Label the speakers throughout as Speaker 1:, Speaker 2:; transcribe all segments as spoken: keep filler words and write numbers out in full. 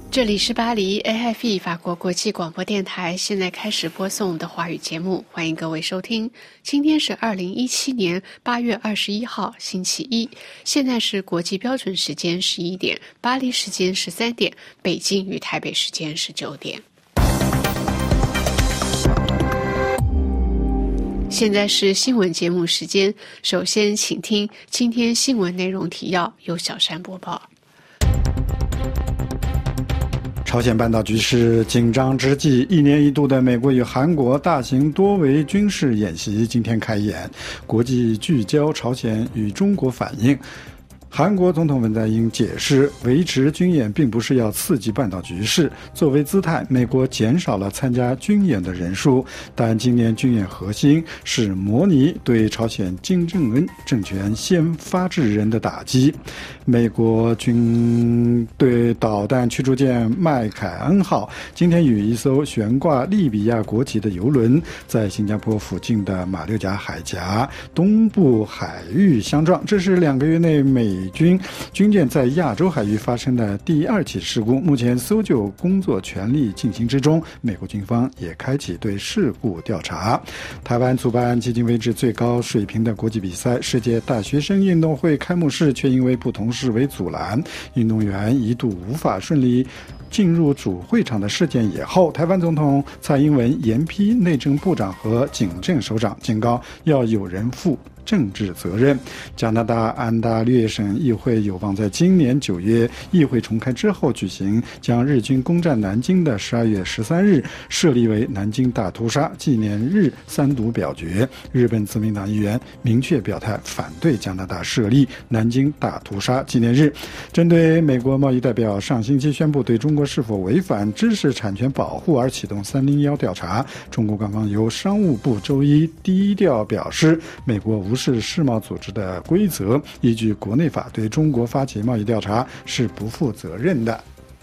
Speaker 1: 这里是巴黎 A F E 法国国际广播电台，现在开始播送我们的华语节目，欢迎各位收听。今天是二零一七年八月二十一号，星期一，现在是国际标准时间十一点，巴黎时间十三点，北京与台北时间十九点。现在是新闻节目时间，首先请听今天新闻内容提要，由小山播报。
Speaker 2: 朝鲜半岛局势紧张之际，一年一度的美国与韩国大型多维军事演习今天开演，国际聚焦朝鲜与中国反应。韩国总统文在寅解释，维持军演并不是要刺激半岛局势，作为姿态，美国减少了参加军演的人数，但今年军演核心是模拟对朝鲜金正恩政权先发制人的打击。美国军队导弹驱逐舰麦凯恩号今天与一艘悬挂利比亚国旗的油轮在新加坡附近的马六甲海峡东部海域相撞，这是两个月内美军军舰在亚洲海域发生的第二起事故，目前搜救工作全力进行之中，美国军方也开启对事故调查。台湾主办迄今为止最高水平的国际比赛世界大学生运动会开幕式却因为不同示威阻拦，运动员一度无法顺利进入主会场的事件以后，台湾总统蔡英文严批内政部长和警政首长，警告要有人负政治责任。加拿大安大略省议会有望在今年九月议会重开之后举行，将日军攻占南京的十二月十三日设立为南京大屠杀纪念日三读表决。日本自民党议员明确表态反对加拿大设立南京大屠杀纪念日。针对美国贸易代表上星期宣布对中国是否违反知识产权保护而启动三零一调查，中国官方由商务部周一低调表示，美国无视世贸组织的规则，依据国内法对中国发起贸易调查是不负责任的。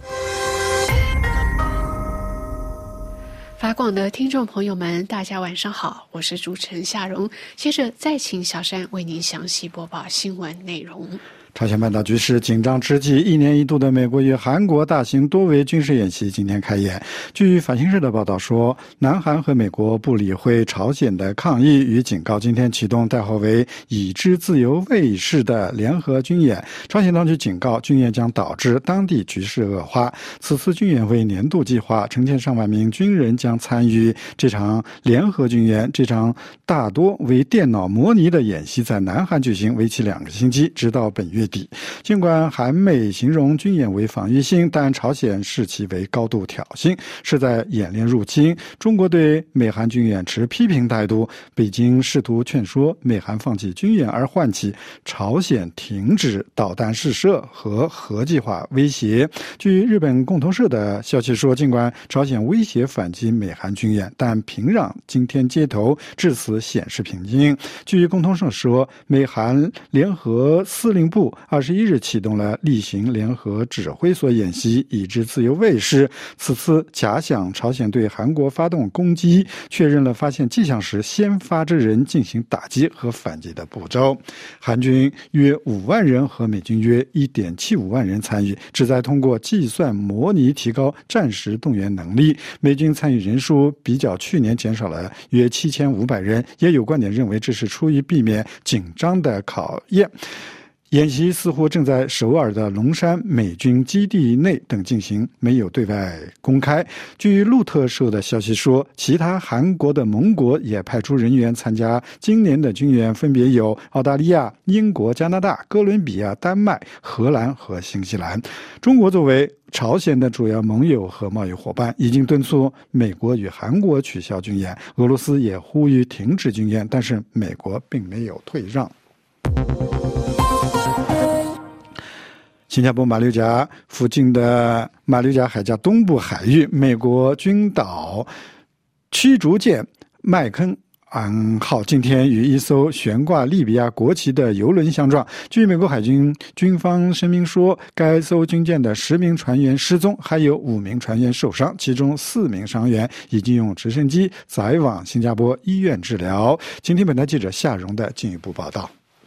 Speaker 1: 法广的听众朋友们，大家晚上好，我是主持人夏蓉。接着再请小山为您详细播报新闻内容。
Speaker 2: 朝鲜半岛局势紧张之际，一年一度的美国与韩国大型多维军事演习今天开演。据法新社的报道说，南韩和美国不理会朝鲜的抗议与警告，今天启动代号为已知自由卫士的联合军演。朝鲜当局警告，军演将导致当地局势恶化。此次军演为年度计划，成千上万名军人将参与这场联合军演。这场大多为电脑模拟的演习在南韩举行，为期两个星期，直到本月底。尽管韩美形容军演为防御性，但朝鲜视其为高度挑衅，是在演练入侵。中国对美韩军演持批评态度，北京试图劝说美韩放弃军演，而唤起朝鲜停止导弹试射和核计划威胁。据日本共同社的消息说，尽管朝鲜威胁反击美韩军演，但平壤今天街头至此显示平静。据共同社说，美韩联合司令部二十一日启动了例行联合指挥所演习，已知自由卫士。此次假想朝鲜对韩国发动攻击，确认了发现迹象时先发制人进行打击和反击的步骤。韩军约五万人和美军约 一点七五万人参与，旨在通过计算模拟提高战时动员能力。美军参与人数比较去年减少了约七千五百人，也有观点认为这是出于避免紧张的考验。演习似乎正在首尔的龙山美军基地内等进行，没有对外公开。据路透社的消息说，其他韩国的盟国也派出人员参加今年的军演，分别有澳大利亚、英国、加拿大、哥伦比亚、丹麦、荷兰和新西兰。中国作为朝鲜的主要盟友和贸易伙伴，已经敦促美国与韩国取消军演，俄罗斯也呼吁停止军演，但是美国并没有退让。新加坡马六甲附近的马六甲海峡东部海域，美国军岛驱逐舰麦肯安号今天与一艘悬挂利比亚国旗的油轮相撞。据美国海军军方声明说，该艘军舰的十名船员失踪，还有五名船员受伤，其中四名伤员已经用直升机载往新加坡医院治疗。今天本台记者夏荣的进一步报道。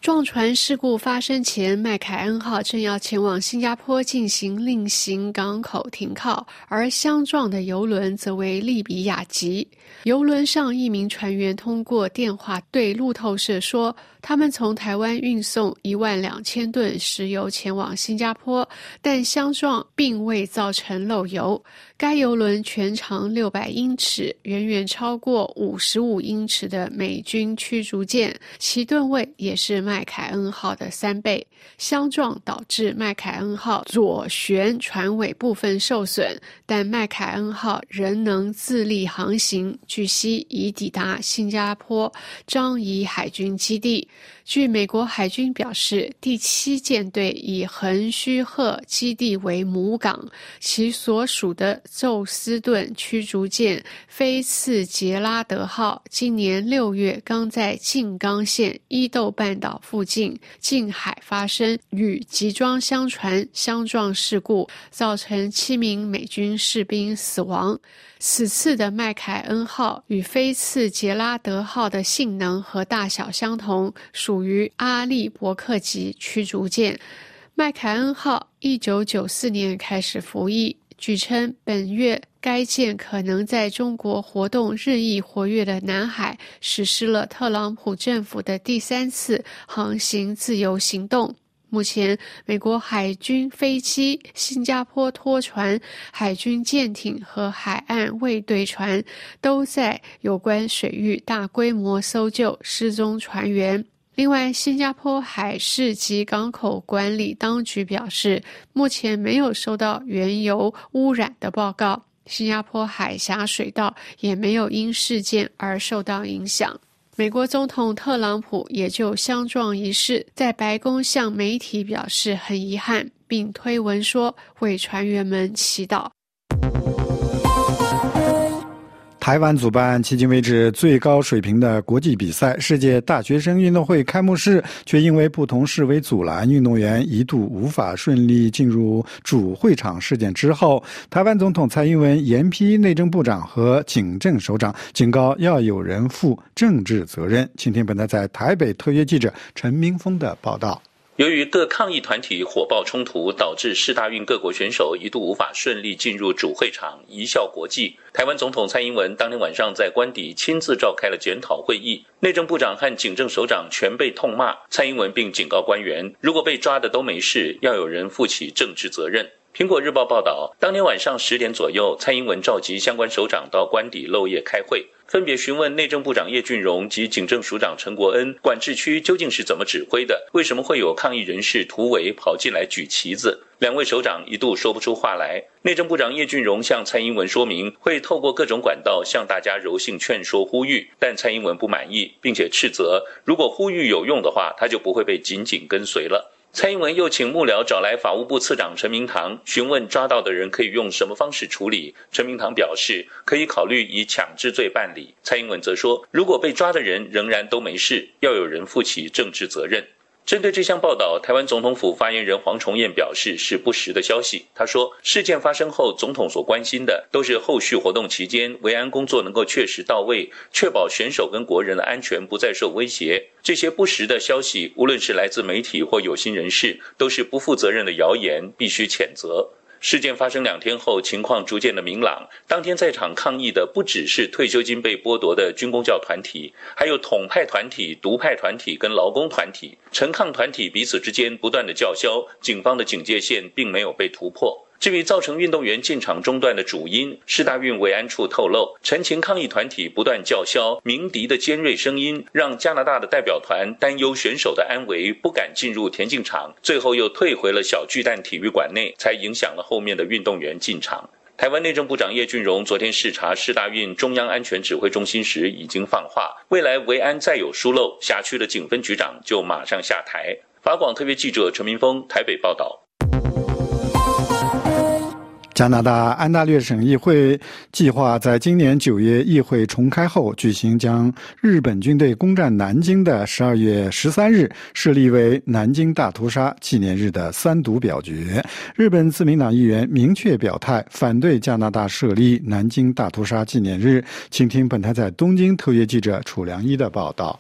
Speaker 1: 撞船事故发生前，麦凯恩号正要前往新加坡进行另行港口停靠，而相撞的邮轮则为利比亚籍。邮轮上一名船员通过电话对路透社说，他们从台湾运送一万两千吨石油前往新加坡，但相撞并未造成漏油。该邮轮全长六百英尺，远远超过五十五英尺的美军驱逐舰，其吨位也是麦凯恩号的三倍。相撞导致麦凯恩号左舷船尾部分受损，但麦凯恩号仍能自力航行，据悉已抵达新加坡樟宜海军基地。据美国海军表示，第七舰队以横须贺基地为母港，其所属的宙斯盾驱逐舰菲茨杰拉德号今年六月刚在静冈县伊豆半岛附近近海发生与集装箱船相撞事故，造成七名美军士兵死亡。此次的麦凯恩号与菲茨杰拉德号的性能和大小相同，属于阿利伯克级驱逐舰。麦凯恩号一九九四年开始服役，据称本月该舰可能在中国活动日益活跃的南海实施了特朗普政府的第三次航行自由行动。目前，美国海军飞机、新加坡拖船、海军舰艇和海岸卫队船都在有关水域大规模搜救失踪船员。另外，新加坡海事及港口管理当局表示，目前没有收到原油污染的报告，新加坡海峡水道也没有因事件而受到影响。美国总统特朗普也就相撞一事在白宫向媒体表示很遗憾，并推文说为船员们祈祷。
Speaker 2: 台湾主办迄今为止最高水平的国际比赛世界大学生运动会开幕式，却因为不同示威阻拦，运动员一度无法顺利进入主会场事件之后，台湾总统蔡英文严批内政部长和警政首长，警告要有人负政治责任。请听本台在台北特约记者陈明峰的报道。
Speaker 3: 由于各抗议团体火爆冲突，导致世大运各国选手一度无法顺利进入主会场移效国际。台湾总统蔡英文当天晚上在官邸亲自召开了检讨会议，内政部长和警政首长全被痛骂。蔡英文并警告官员，如果被抓的都没事，要有人负起政治责任。苹果日报报道，当天晚上十点左右，蔡英文召集相关首长到官邸漏夜开会，分别询问内政部长叶俊荣及警政署长陈国恩，管制区究竟是怎么指挥的？为什么会有抗议人士突围跑进来举旗子？两位首长一度说不出话来。内政部长叶俊荣向蔡英文说明，会透过各种管道向大家柔性劝说呼吁，但蔡英文不满意，并且斥责，如果呼吁有用的话，他就不会被紧紧跟随了。蔡英文又请幕僚找来法务部次长陈明堂，询问抓到的人可以用什么方式处理。陈明堂表示，可以考虑以强制罪办理。蔡英文则说，如果被抓的人仍然都没事，要有人负起政治责任。针对这项报道，台湾总统府发言人黄崇彦表示是不实的消息。他说，事件发生后，总统所关心的都是后续活动期间维安工作能够确实到位，确保选手跟国人的安全不再受威胁。这些不实的消息，无论是来自媒体或有心人士，都是不负责任的谣言，必须谴责。事件发生两天后，情况逐渐的明朗。当天在场抗议的不只是退休金被剥夺的军公教团体，还有统派团体、独派团体跟劳工团体。陈抗团体彼此之间不断的叫嚣，警方的警戒线并没有被突破。至于造成运动员进场中断的主因，世大运维安处透露，陈情抗议团体不断叫嚣，鸣笛的尖锐声音让加拿大的代表团担忧选手的安危，不敢进入田径场，最后又退回了小巨蛋体育馆内，才影响了后面的运动员进场。台湾内政部长叶俊荣昨天视察世大运中央安全指挥中心时已经放话，未来维安再有疏漏，辖区的警分局长就马上下台。法广特别记者陈明峰台北报道。
Speaker 2: 加拿大安大略省议会计划在今年九月议会重开后举行将日本军队攻占南京的十二月十三日设立为南京大屠杀纪念日的三读表决。日本自民党议员明确表态反对加拿大设立南京大屠杀纪念日。请听本台在东京特约记者楚良一的报道。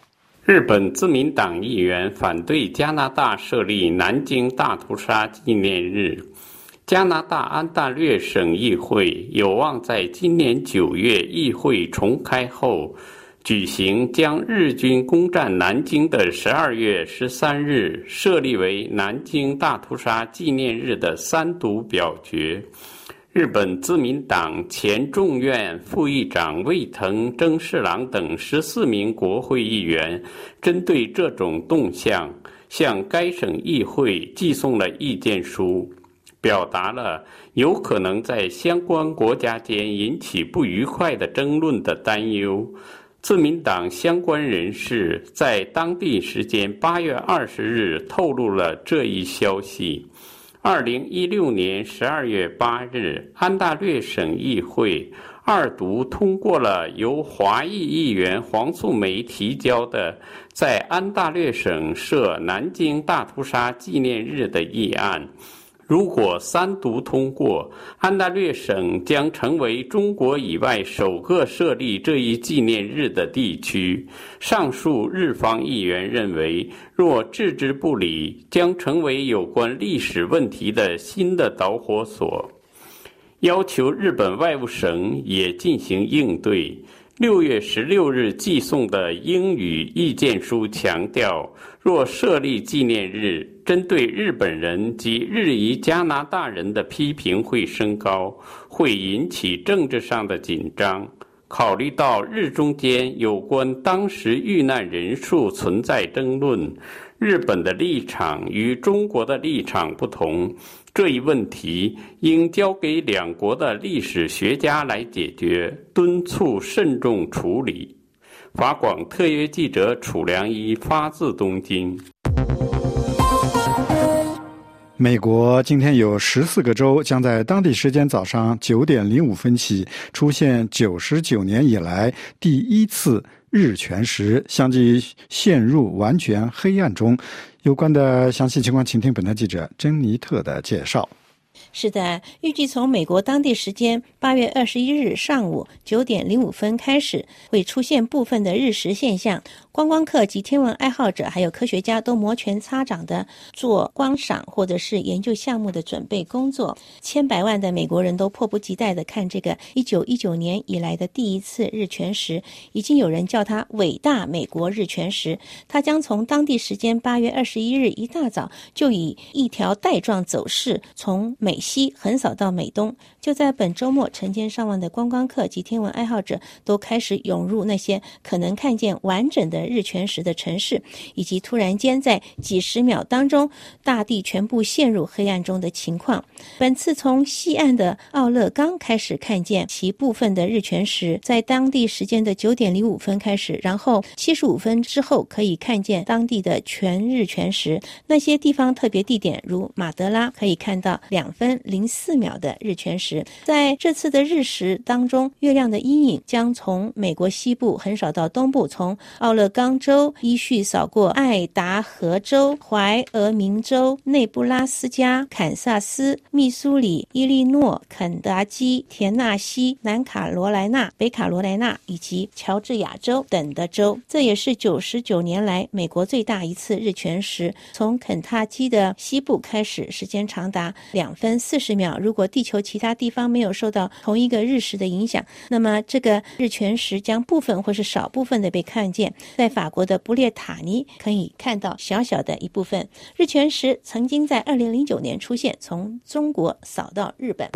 Speaker 4: 日本自民党议员反对加拿大设立南京大屠杀纪念日。加拿大安大略省议会有望在今年九月议会重开后举行将日军攻占南京的十二月十三日设立为南京大屠杀纪念日的三读表决。日本自民党前众院副议长卫藤征士郎等十四名国会议员针对这种动向向该省议会寄送了意见书，表达了有可能在相关国家间引起不愉快的争论的担忧。自民党相关人士在当地时间八月二十日透露了这一消息。二零一六年十二月八日，安大略省议会二读通过了由华裔议员黄素梅提交的在安大略省设南京大屠杀纪念日的议案。如果三读通过，安大略省将成为中国以外首个设立这一纪念日的地区。上述日方议员认为，若置之不理，将成为有关历史问题的新的导火索，要求日本外务省也进行应对。六月十六日寄送的英语意见书强调，若设立纪念日，针对日本人及日裔加拿大人的批评会升高，会引起政治上的紧张。考虑到日中间有关当时遇难人数存在争论，日本的立场与中国的立场不同，这一问题应交给两国的历史学家来解决，敦促慎重处理。法广特约记者楚良一发自东京。
Speaker 2: 美国今天有十四个州将在当地时间早上九点零五分起出现九十九年以来第一次日全食，相继陷入完全黑暗中。有关的详细情况，请听本台记者珍妮特的介绍。
Speaker 5: 是的，预计从美国当地时间八月二十一日上午九点零五分开始，会出现部分的日食现象。观光客及天文爱好者还有科学家都摩拳擦掌的做观赏或者是研究项目的准备工作。千百万的美国人都迫不及待的看这个一九一九年以来的第一次日全食，已经有人叫它伟大美国日全食。它将从当地时间八月二十一日一大早就以一条带状走势从美西横扫到美东。就在本周末，成千上万的观光客及天文爱好者都开始涌入那些可能看见完整的日全食的城市，以及突然间在几十秒当中大地全部陷入黑暗中的情况。本次从西岸的奥勒冈开始看见其部分的日全食，在当地时间的九点零五分开始，然后七十五分之后可以看见当地的全日全食。那些地方特别地点如马德拉可以看到两分零四秒的日全食。在这次的日食当中，月亮的阴影将从美国西部横扫到东部，从奥勒冈州依序扫过爱达荷州、怀俄明州、内布拉斯加、堪萨斯、密苏里、伊利诺、肯达基、田纳西、南卡罗来纳、北卡罗来纳以及乔治亚州等的州。这也是九十九年来美国最大一次日全食。从肯塔基的西部开始，时间长达两分四十秒。如果地球其他地方没有受到同一个日食的影响，那么这个日全食将部分或是少部分的被看见。在法国的布列塔尼可以看到小小的一部分。日全食曾经在二零零九年出现，从中国扫到日本。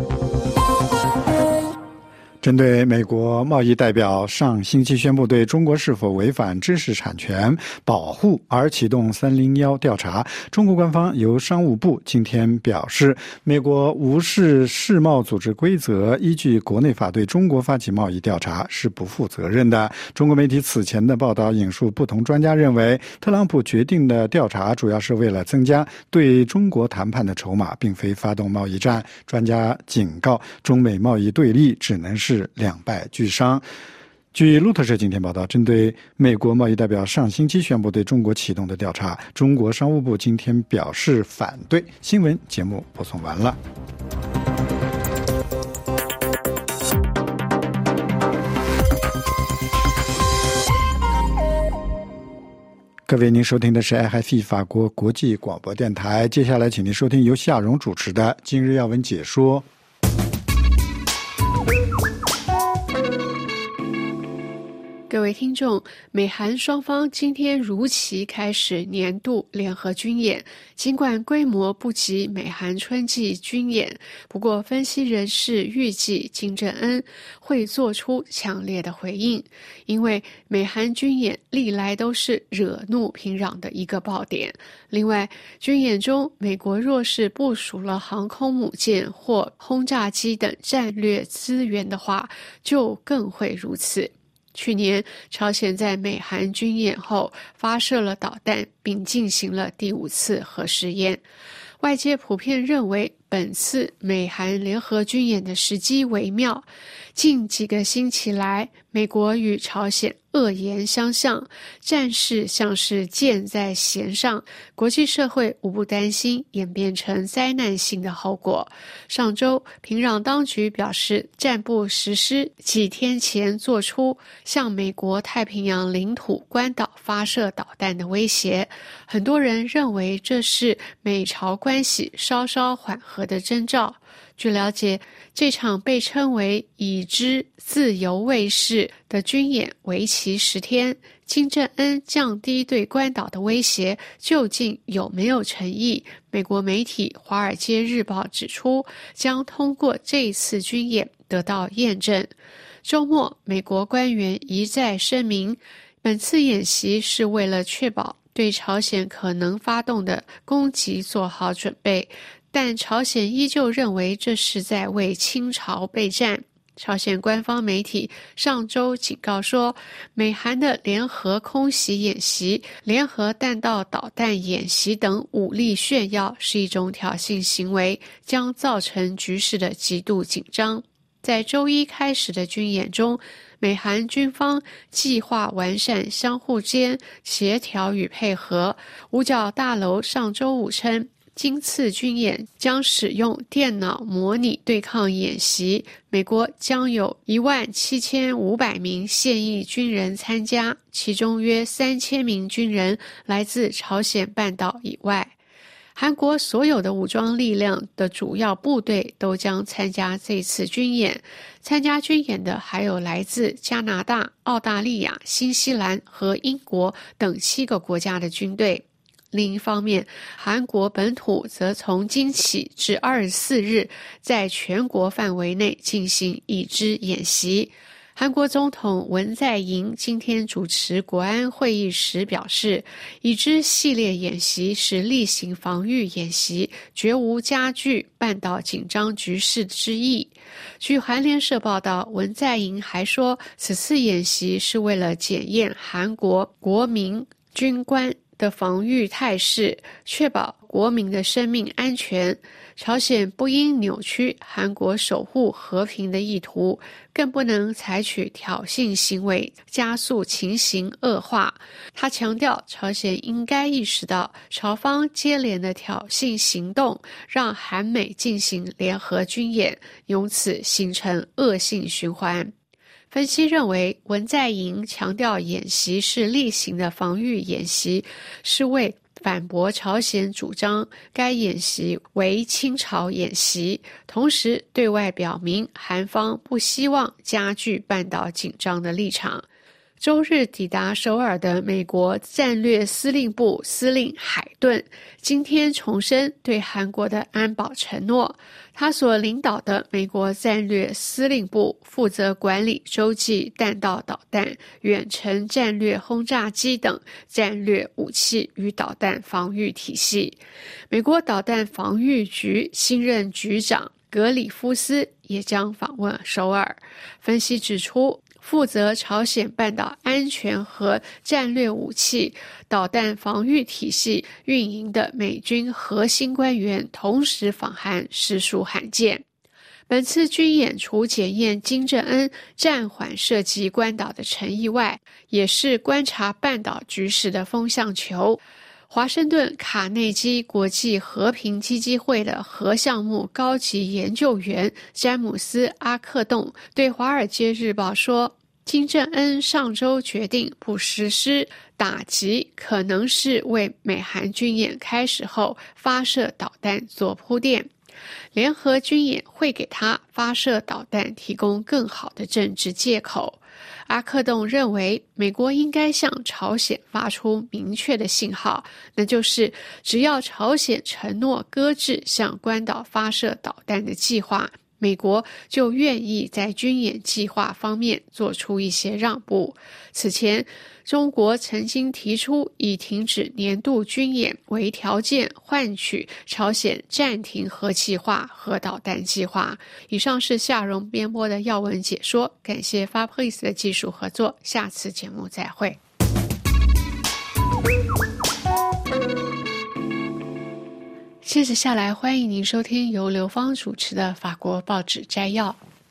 Speaker 2: 针对美国贸易代表上星期宣布对中国是否违反知识产权保护而启动三零一调查，中国官方由商务部今天表示，美国无视世贸组织规则，依据国内法对中国发起贸易调查是不负责任的。中国媒体此前的报道引述不同专家认为，特朗普决定的调查主要是为了增加对中国谈判的筹码，并非发动贸易战。专家警告，中美贸易对立只能是两败俱伤。据路透社今天报道，针对美国贸易代表上星期宣布对中国启动的调查，中国商务部今天表示反对。新闻节目播送完了。 各位，您收听的是 R F I 法国国际广播电台。接下来，请您收听由夏荣主持的《今日要闻解说》。
Speaker 1: 各位听众，美韩双方今天如期开始年度联合军演，尽管规模不及美韩春季军演，不过分析人士预计金正恩会做出强烈的回应，因为美韩军演历来都是惹怒平壤的一个爆点。另外，军演中美国若是部署了航空母舰或轰炸机等战略资源的话，就更会如此。去年，朝鲜在美韩军演后发射了导弹，并进行了第五次核试验。外界普遍认为，本次美韩联合军演的时机微妙。近几个星期来，美国与朝鲜恶言相向，战事像是箭在弦上，国际社会无不担心演变成灾难性的后果。上周，平壤当局表示暂不实施几天前做出向美国太平洋领土关岛发射导弹的威胁。很多人认为这是美朝关系稍稍缓和的征兆。据了解，这场被称为已知自由卫士的军演为期十天，金正恩降低对关岛的威胁究竟有没有诚意？美国媒体《华尔街日报》指出，将通过这一次军演得到验证。周末，美国官员一再声明，本次演习是为了确保对朝鲜可能发动的攻击做好准备。但朝鲜依旧认为这是在为倾巢备战。朝鲜官方媒体上周警告说，美韩的联合空袭演习、联合弹道导弹演习等武力炫耀是一种挑衅行为，将造成局势的极度紧张。在周一开始的军演中，美韩军方计划完善相互间协调与配合。五角大楼上周五称，今次军演将使用电脑模拟对抗演习，美国将有一万七千五百名现役军人参加，其中约三千名军人来自朝鲜半岛以外。韩国所有的武装力量的主要部队都将参加这次军演，参加军演的还有来自加拿大、澳大利亚、新西兰和英国等七个国家的军队。另一方面，韩国本土则从今起至二十四日在全国范围内进行已知演习。韩国总统文在寅今天主持国安会议时表示，已知系列演习是例行防御演习，绝无加剧半岛紧张局势之意。据韩联社报道，文在寅还说，此次演习是为了检验韩国国民军官的防御态势，确保国民的生命安全。朝鲜不应扭曲韩国守护和平的意图，更不能采取挑衅行为，加速情形恶化。他强调，朝鲜应该意识到，朝方接连的挑衅行动让韩美进行联合军演，由此形成恶性循环。分析认为，文在寅强调演习是例行的防御演习，是为反驳朝鲜主张该演习为倾巢演习，同时对外表明韩方不希望加剧半岛紧张的立场。周日抵达首尔的美国战略司令部司令海顿今天重申对韩国的安保承诺。他所领导的美国战略司令部负责管理洲际弹道导弹、远程战略轰炸机等战略武器与导弹防御体系。美国导弹防御局新任局长格里夫斯也将访问首尔。分析指出，负责朝鲜半岛安全和战略武器、导弹防御体系运营的美军核心官员同时访韩，实属罕见。本次军演除检验金正恩暂缓涉及关岛的诚意外，也是观察半岛局势的风向球。华盛顿卡内基国际和平基金会的核项目高级研究员詹姆斯·阿克栋对《华尔街日报》说， 金正恩上周决定不实施打击，可能是为美韩军演开始后发射导弹做铺垫。联合军演会给他发射导弹提供更好的政治借口。阿克洞认为，美国应该向朝鲜发出明确的信号，那就是只要朝鲜承诺搁置向关岛发射导弹的计划，美国就愿意在军演计划方面做出一些让步。此前，中国曾经提出以停止年度军演为条件，换取朝鲜暂停核计划和导弹计划。以上是夏蓉编播的要闻解说，感谢 Fabrice 的技术合作，下次节目再会。接着下来，欢迎您收听由刘芳主持的法国报纸摘要。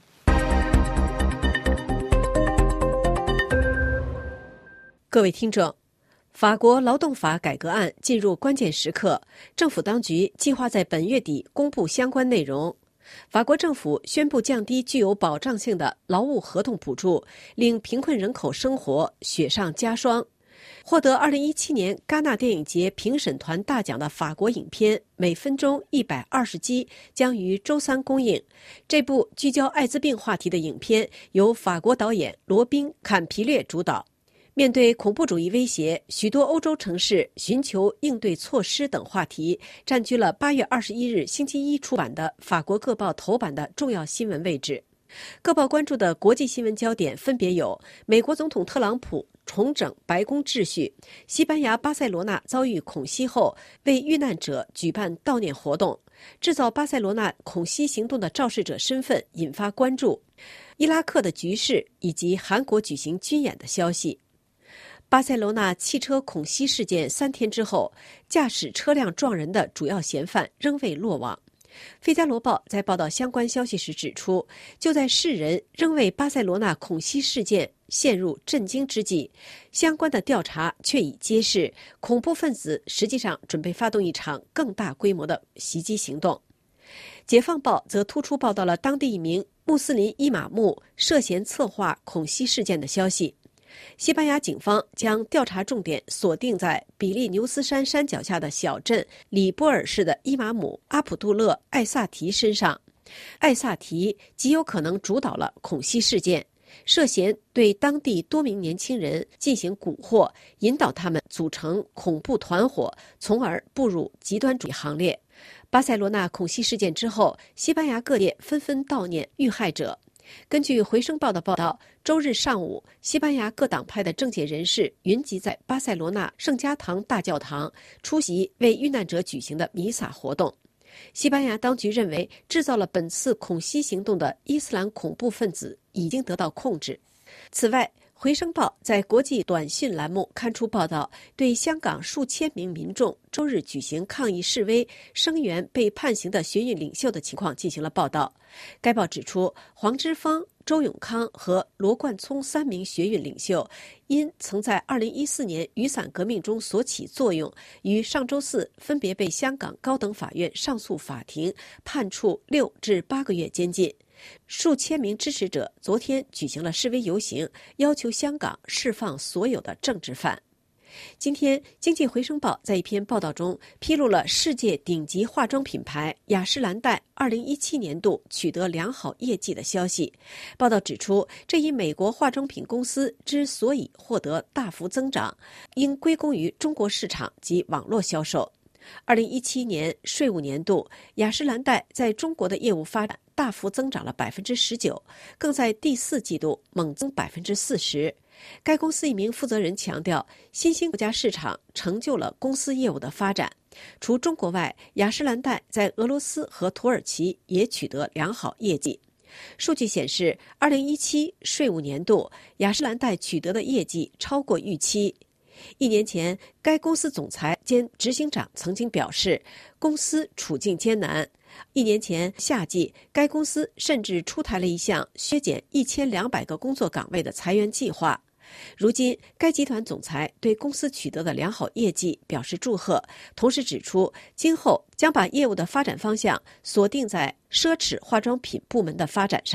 Speaker 6: 各位听众，法国劳动法改革案进入关键时刻，政府当局计划在本月底公布相关内容。法国政府宣布降低具有保障性的劳务合同补助，令贫困人口生活雪上加霜。获得二零一七年戛纳电影节评审团大奖的法国影片《每分钟一百二十击》将于周三公映。这部聚焦艾滋病话题的影片由法国导演罗宾·坎皮略主导。面对恐怖主义威胁，许多欧洲城市寻求应对措施等话题占据了八月二十一日星期一出版的法国各报头版的重要新闻位置。各报关注的国际新闻焦点分别有：美国总统特朗普重整白宫秩序，西班牙巴塞罗那遭遇恐袭后为遇难者举办悼念活动，制造巴塞罗那恐袭行动的肇事者身份引发关注，伊拉克的局势以及韩国举行军演的消息。巴塞罗那汽车恐袭事件三天之后，驾驶车辆撞人的主要嫌犯仍未落网。费加罗报在报道相关消息时指出，就在世人仍为巴塞罗那恐袭事件陷入震惊之际，相关的调查却已揭示，恐怖分子实际上准备发动一场更大规模的袭击行动。解放报则突出报道了当地一名穆斯林伊玛目涉嫌策划恐袭事件的消息。西班牙警方将调查重点锁定在比利牛斯山山脚下的小镇里波尔市的伊玛目阿卜杜勒·艾萨提身上。艾萨提极有可能主导了恐袭事件，涉嫌对当地多名年轻人进行蛊惑，引导他们组成恐怖团伙，从而步入极端主义行列。巴塞罗那恐袭事件之后，西班牙各地纷纷悼念遇害者。根据《回声报》的报道，周日上午，西班牙各党派的政界人士云集在巴塞罗那圣家堂大教堂，出席为遇难者举行的弥撒活动。西班牙当局认为，制造了本次恐袭行动的伊斯兰恐怖分子已经得到控制。此外，回声报在国际短讯栏目刊出报道，对香港数千名民众周日举行抗议示威、声援被判刑的学运领袖的情况进行了报道。该报指出，黄之锋、周永康和罗冠聪三名学运领袖因曾在二零一四年雨伞革命中所起作用，于上周四分别被香港高等法院上诉法庭判处六至八个月监禁。数千名支持者昨天举行了示威游行，要求香港释放所有的政治犯。今天，《经济回声报》在一篇报道中披露了世界顶级化妆品牌雅诗兰黛二零一七年度取得良好业绩的消息。报道指出，这一美国化妆品公司之所以获得大幅增长，应归功于中国市场及网络销售。二零一七年税务年度，雅诗兰黛在中国的业务发展大幅增长了百分之十九，更在第四季度猛增百分之四十。该公司一名负责人强调，新兴国家市场成就了公司业务的发展。除中国外，雅诗兰黛在俄罗斯和土耳其也取得良好业绩。数据显示，二零一七税务年度，雅诗兰黛取得的业绩超过预期。一年前，该公司总裁兼执行长曾经表示，公司处境艰难。一年前夏季，该公司甚至出台了一项削减一千两百个工作岗位的裁员计划。如今，该集团总裁对公司取得的良好业绩表示祝贺，同时指出，今后将把业务的发展方向锁定在奢侈化妆品部门的发展上。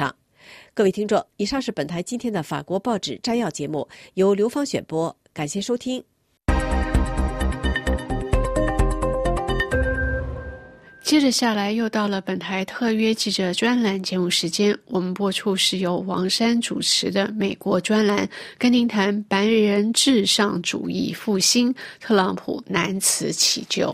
Speaker 6: 各位听众，以上是本台今天的法国报纸摘要节目，由刘芳选播，感谢收听。
Speaker 1: 接着下来又到了本台特约记者专栏节目时间，我们播出是由王珊主持的美国专栏，跟您谈白人至上主义复兴，特朗普难辞其咎。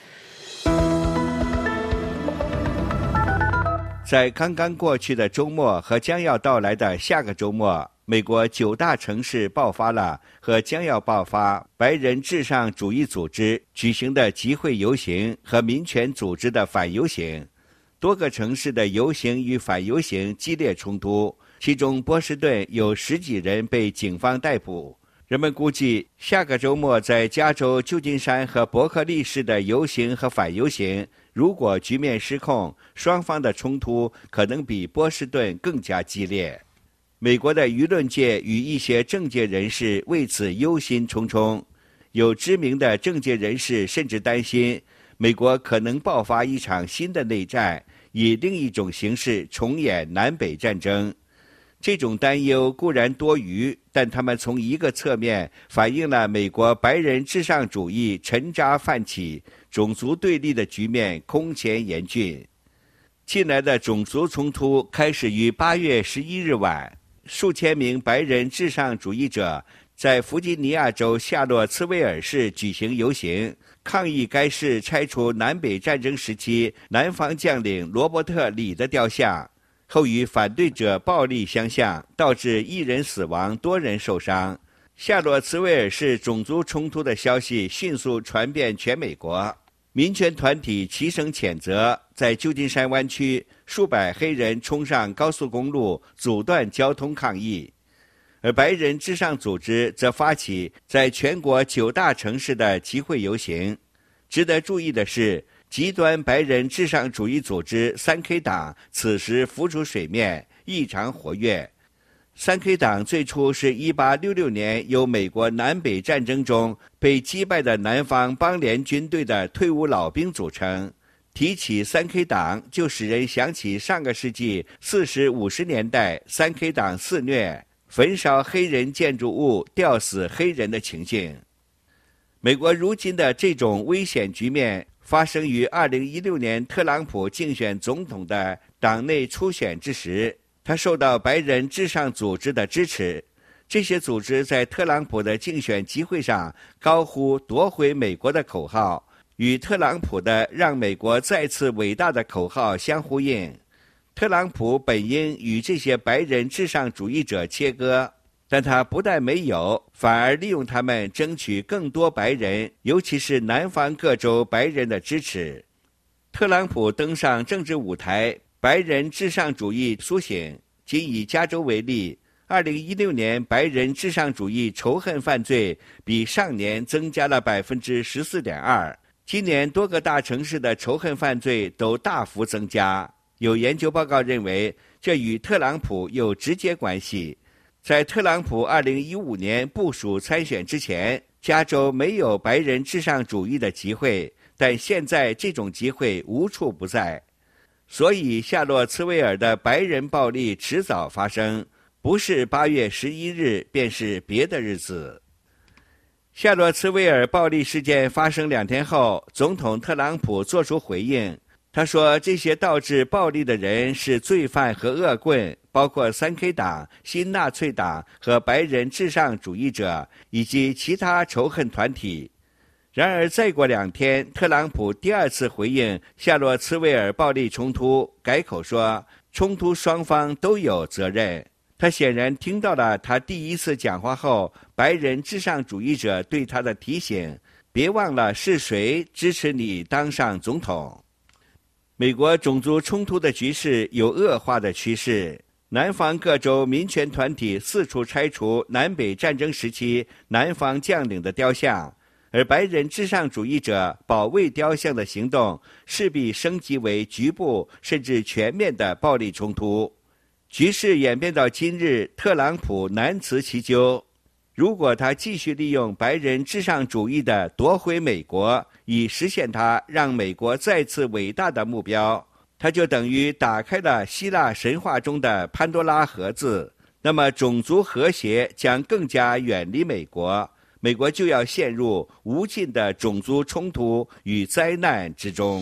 Speaker 7: 在刚刚过去的周末和将要到来的下个周末，美国九大城市爆发了和将要爆发白人至上主义组织举行的集会游行和民权组织的反游行。多个城市的游行与反游行激烈冲突，其中波士顿有十几人被警方逮捕。人们估计下个周末在加州旧金山和伯克利市的游行和反游行，如果局面失控，双方的冲突可能比波士顿更加激烈。美国的舆论界与一些政界人士为此忧心忡忡，有知名的政界人士甚至担心美国可能爆发一场新的内战，以另一种形式重演南北战争。这种担忧固然多余，但他们从一个侧面反映了美国白人至上主义沉渣泛起，种族对立的局面空前严峻。近来的种族冲突开始于八月十一日晚，数千名白人至上主义者在弗吉尼亚州夏洛茨威尔市举行游行，抗议该市拆除南北战争时期南方将领罗伯特·李的雕像，后与反对者暴力相向，导致一人死亡，多人受伤。夏洛茨威尔市种族冲突的消息迅速传遍全美国，民权团体齐声谴责。在旧金山湾区，数百黑人冲上高速公路，阻断交通抗议，而白人至上组织则发起在全国九大城市的集会游行。值得注意的是，极端白人至上主义组织三 K 党此时浮出水面，异常活跃。三 K 党最初是一八六六年由美国南北战争中被击败的南方邦联军队的退伍老兵组成。提起三 K 党，就使人想起上个世纪四十五十年代三 K 党肆虐、焚烧黑人建筑物、吊死黑人的情境。美国如今的这种危险局面发生于二零一六年特朗普竞选总统的党内初选之时，他受到白人至上组织的支持。这些组织在特朗普的竞选集会上高呼夺回美国的口号，与特朗普的让美国再次伟大的口号相呼应。特朗普本应与这些白人至上主义者切割，但他不但没有，反而利用他们争取更多白人，尤其是南方各州白人的支持。特朗普登上政治舞台，白人至上主义苏醒。仅以加州为例，二零一六年白人至上主义仇恨犯罪比上年增加了 百分之十四点二。今年多个大城市的仇恨犯罪都大幅增加。有研究报告认为，这与特朗普有直接关系。在特朗普二零一五年部署参选之前，加州没有白人至上主义的集会，但现在这种集会无处不在。所以夏洛茨威尔的白人暴力迟早发生，不是八月十一日便是别的日子。夏洛茨威尔暴力事件发生两天后，总统特朗普作出回应。他说，这些导致暴力的人是罪犯和恶棍，包括三 K 党、新纳粹党和白人至上主义者以及其他仇恨团体。然而再过两天，特朗普第二次回应夏洛茨威尔暴力冲突，改口说冲突双方都有责任。他显然听到了他第一次讲话后白人至上主义者对他的提醒，别忘了是谁支持你当上总统。美国种族冲突的局势有恶化的趋势，南方各州民权团体四处拆除南北战争时期南方将领的雕像，而白人至上主义者保卫雕像的行动势必升级为局部甚至全面的暴力冲突。局势演变到今日，特朗普难辞其咎。如果他继续利用白人至上主义的夺回美国，以实现他让美国再次伟大的目标， 它就等于打开了希腊神话中的潘多拉盒子。那么种族和谐将更加远离美国，美国就要陷入无尽的种族冲突与灾难之中。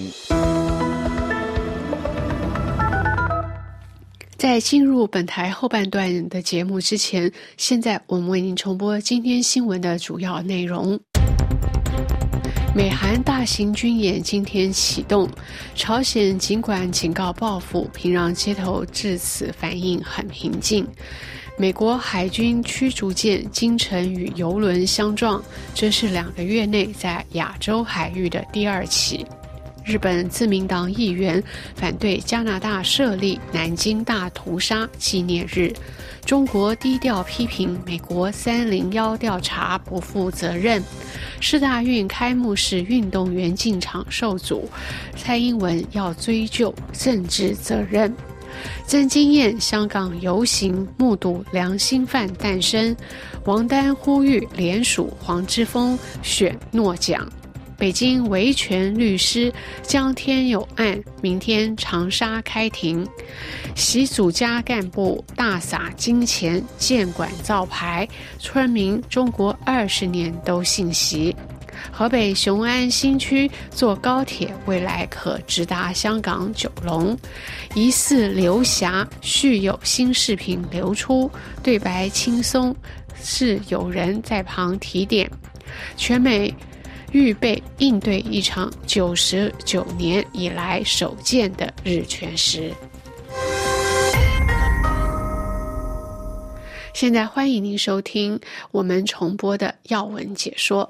Speaker 1: 在进入本台后半段的节目之前，现在我们为您重播今天新闻的主要内容。美韩大型军演今天启动，朝鲜尽管警告报复，平壤街头至此反应很平静。美国海军驱逐舰金城与油轮相撞，这是两个月内在亚洲海域的第二起。日本自民党议员反对加拿大设立南京大屠杀纪念日。中国低调批评美国三零一调查不负责任。世大运开幕式运动员进场受阻，蔡英文要追究政治责任。曾经验香港游行目睹良心犯诞生，王丹呼吁联署黄之锋选诺奖。北京维权律师江天友案明天长沙开庭，习祖家干部大撒金钱建馆造牌，村民中国二十年都信习。河北雄安新区坐高铁未来可直达香港九龙，疑似刘霞续有新视频流出，对白轻松，是有人在旁提点。全美预备应对一场九十九年以来首见的日全食。现在欢迎您收听我们重播的要闻解说。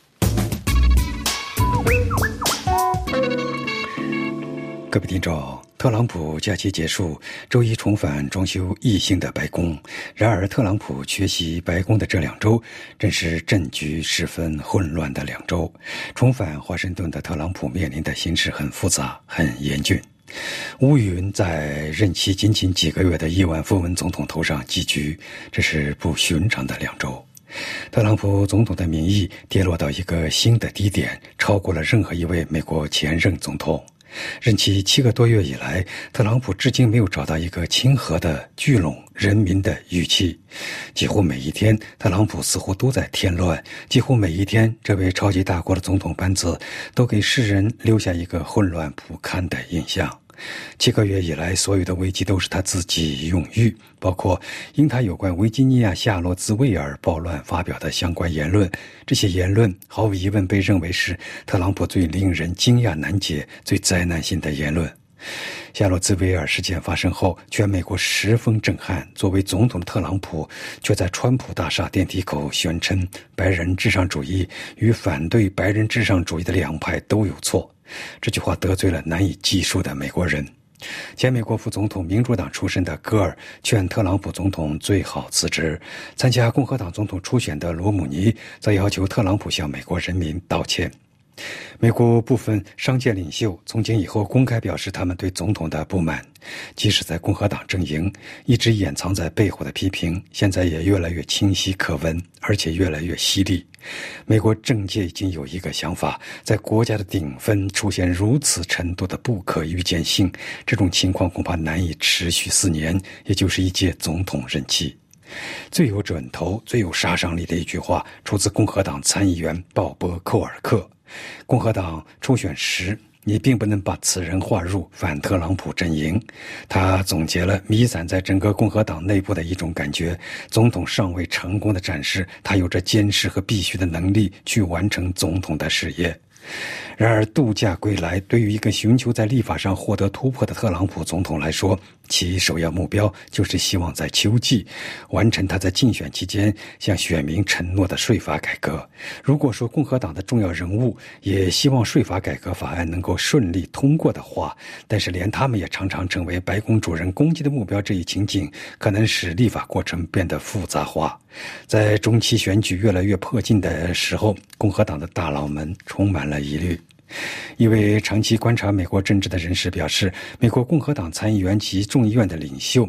Speaker 8: 各位听众，特朗普假期结束，周一重返装修异星的白宫。然而，特朗普缺席白宫的这两周，真是政局十分混乱的两周。重返华盛顿的特朗普面临的形势很复杂、很严峻。乌云在任期仅仅几个月的亿万富翁总统头上集聚，这是不寻常的两周。特朗普总统的民意跌落到一个新的低点，超过了任何一位美国前任总统。任期七个多月以来，特朗普至今没有找到一个亲和的聚拢人民的语气。几乎每一天，特朗普似乎都在添乱，几乎每一天，这位超级大国的总统班子都给世人留下一个混乱不堪的印象。七个月以来，所有的危机都是他自己用于，包括因他有关维吉尼亚夏洛兹威尔暴乱发表的相关言论。这些言论毫无疑问被认为是特朗普最令人惊讶难解、最灾难性的言论。夏洛兹威尔事件发生后，全美国十分震撼。作为总统的特朗普，却在川普大厦电梯口宣称白人至上主义与反对白人至上主义的两派都有错。这句话得罪了难以计数的美国人。前美国副总统民主党出身的戈尔劝特朗普总统最好辞职。参加共和党总统初选的罗姆尼则要求特朗普向美国人民道歉。美国部分商界领袖从今以后公开表示他们对总统的不满，即使在共和党阵营一直掩藏在背后的批评，现在也越来越清晰可闻，而且越来越犀利。美国政界已经有一个想法，在国家的顶峰出现如此程度的不可预见性，这种情况恐怕难以持续四年，也就是一届总统任期。最有准头、最有杀伤力的一句话出自共和党参议员鲍勃·寇尔克。共和党初选时，你并不能把此人划入反特朗普阵营。他总结了弥散在整个共和党内部的一种感觉：总统尚未成功地展示他有着坚实和必须的能力去完成总统的事业。然而度假归来，对于一个寻求在立法上获得突破的特朗普总统来说，其首要目标就是希望在秋季完成他在竞选期间向选民承诺的税法改革。如果说共和党的重要人物也希望税法改革法案能够顺利通过的话，但是连他们也常常成为白宫主人攻击的目标，这一情景可能使立法过程变得复杂化。在中期选举越来越迫近的时候，共和党的大佬们充满了疑虑。一位长期观察美国政治的人士表示，美国共和党参议员及众议院的领袖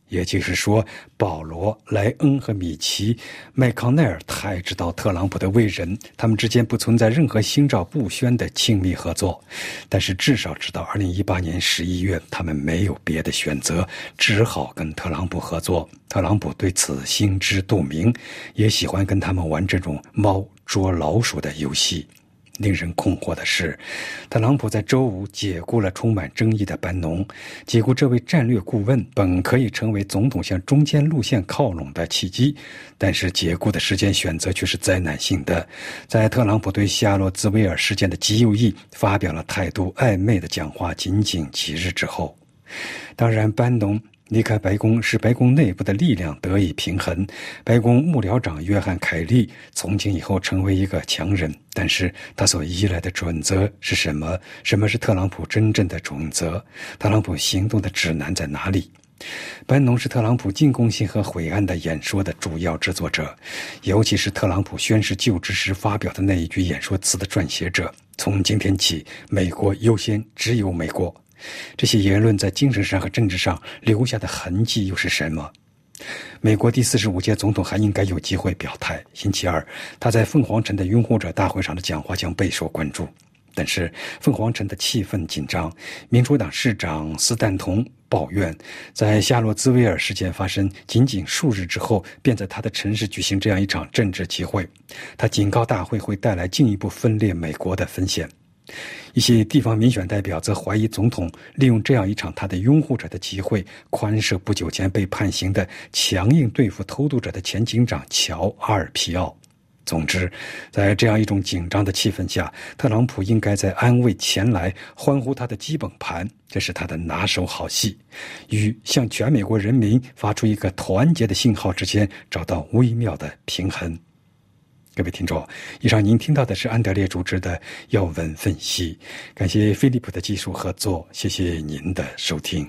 Speaker 8: 也就是说，保罗、莱恩和米奇、麦康奈尔太知道特朗普的为人，他们之间不存在任何心照不宣的亲密合作。但是至少直到二零一八年十一月，他们没有别的选择，只好跟特朗普合作。特朗普对此心知肚明，也喜欢跟他们玩这种猫捉老鼠的游戏。令人困惑的是，特朗普在周五解雇了充满争议的班农。解雇这位战略顾问本可以成为总统向中间路线靠拢的契机，但是解雇的时间选择却是灾难性的。在特朗普对夏洛兹威尔事件的极右翼发表了态度暧昧的讲话仅仅几日之后。当然，班农离开白宫使白宫内部的力量得以平衡，白宫幕僚长约翰·凯利从今以后成为一个强人，但是他所依赖的准则是什么？什么是特朗普真正的准则？特朗普行动的指南在哪里？班农是特朗普进攻性和晦暗的演说的主要制作者，尤其是特朗普宣誓就职时发表的那一句演说词的撰写者。从今天起，美国优先，只有美国。这些言论在精神上和政治上留下的痕迹又是什么？美国第四十五届总统还应该有机会表态。星期二，他在凤凰城的拥护者大会上的讲话将备受关注。但是凤凰城的气氛紧张，民主党市长斯坦同抱怨，在夏洛兹威尔事件发生仅仅数日之后，便在他的城市举行这样一场政治集会。他警告大会会带来进一步分裂美国的风险。一些地方民选代表则怀疑总统利用这样一场他的拥护者的集会，宽赦不久前被判刑的强硬对付偷渡者的前警长乔·阿尔皮奥。总之，在这样一种紧张的气氛下，特朗普应该在安慰前来欢呼他的基本盘，这是他的拿手好戏，与向全美国人民发出一个团结的信号之间找到微妙的平衡。各位听众，以上您听到的是安德烈主持的要闻分析，感谢飞利浦的技术合作，谢谢您的收听。